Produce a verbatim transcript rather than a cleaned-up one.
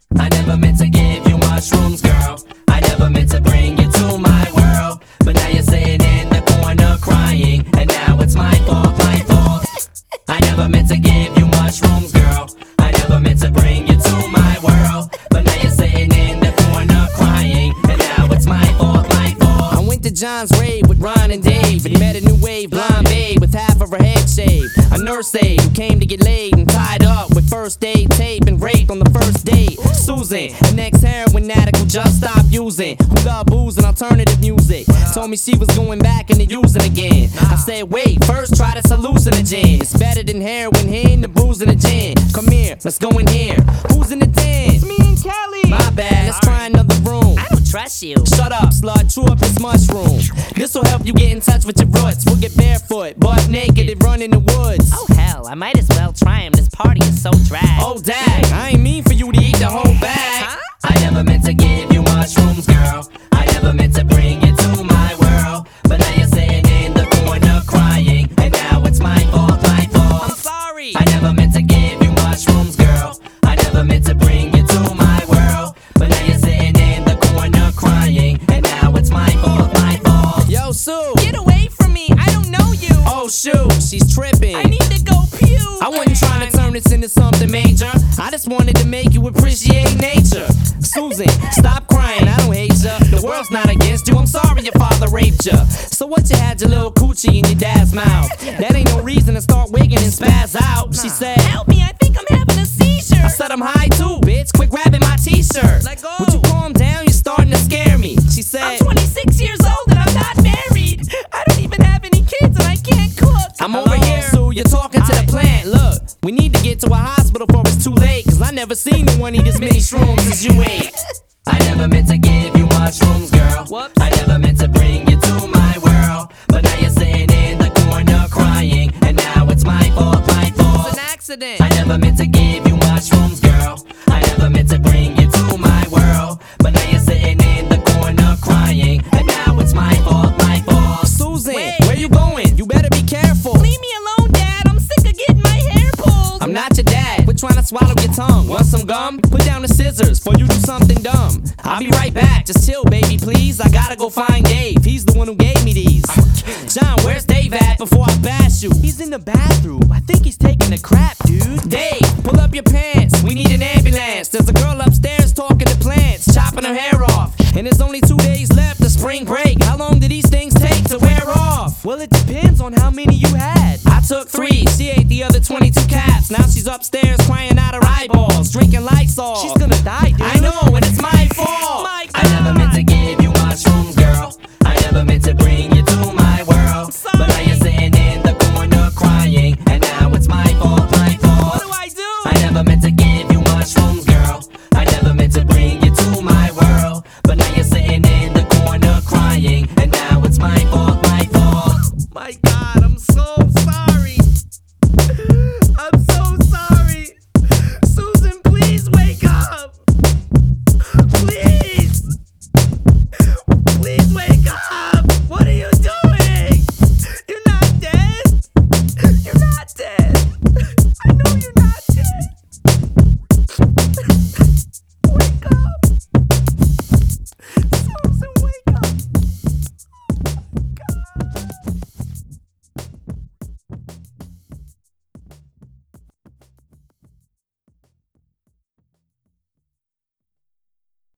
I never meant to give you mushrooms, girl. I never meant to bring you to my world. But now you're sitting in the corner crying, and now it's my fault, my fault. I never meant to give you mushrooms, girl. I never meant to bring you to my world. But now you're sitting in the corner crying, and now it's my fault, my fault. I went to John's rave with Ron and Dave and met a new wave blonde babe with half of her head shaved. A nurse aide who came to get laid and tied up with first aid tape and raped on the first date. Susan, an ex-heroin addict who just stopped using, who loved booze and alternative music. Told me she was going back into using again. I said, wait, first try this hallucinogen. It's better than heroin, here in the booze and the gin. Come here, let's go in here. Who's in the den? It's me and Kelly. My bad, let's try another room. I don't trust you. Shut up, slut, chew up this mushroom. This'll help you get in touch with your roots. We'll get barefoot, butt naked, and run in the woods. Oh hell, I might as well try him. This party is so drag. Oh dag, I ain't mean for you to eat the whole bag. Huh? I never meant to give you mushrooms, girl. I never meant to bring you to my world. But now you're sitting in the corner crying, and now it's my fault, my fault. I'm sorry. I never meant to give you mushrooms, girl. I never meant to bring you to my world. But now you're sitting in the corner crying, and now it's my fault, my fault. Yo, Sue. Get away from me. I don't know you. Oh shoot, she's tripping. I need to go pew. I wasn't trying to turn this into something major. I just wanted to make you appreciate nature. Susan, stop crying, I don't hate ya. The world's not against you, I'm sorry your father raped ya. So what you had your little coochie in your dad's mouth? That ain't no reason to start wigging and spaz out. She said, Help me, I think I'm having a seizure. I said I'm high too, bitch, quit grabbing my t-shirt. Let go. Would you calm down, you're starting to scare me. She said, I'm twenty-six years old and I'm not married. I don't even have any kids and I can't cook. I'm over here, Sue, you're talking to the plant. Look, we need to get to a hospital before it's too late, cause I never seen anyone eat as many shrooms as you ate. I never meant to give you mushrooms, girl. Whoops. I never meant to bring you to my world. But now you're sitting in the corner crying, and now it's my fault, my fault. It's an accident. I never meant to give you mushrooms, girl. I never meant to bring you to my world. But now you're sitting in the corner crying, and now it's my fault, my fault. Susan, Wait. where you going? You better be careful. Leave me alone, Dad. I'm sick of getting my hair pulled. I'm not your dad. Quit trying to swallow your tongue. Want some gum? Put down the scissors before you do something dumb. I'll be right back. Just chill, baby, please. I gotta go find Dave. He's the one who gave me these. John, where's Dave at before I bash you? He's in the bathroom. I think he's taking a crap, dude. Dave, pull up your pants. We need an ambulance. There's a girl upstairs talking to plants, chopping her hair off. And there's only two days left to spring break. How long do these things take to wear off? Well, it depends on how many you had. I took three, she ate the other twenty-two caps. Now she's upstairs crying out her eyeballs, drinking Lysol. She's gonna die, dude. I know,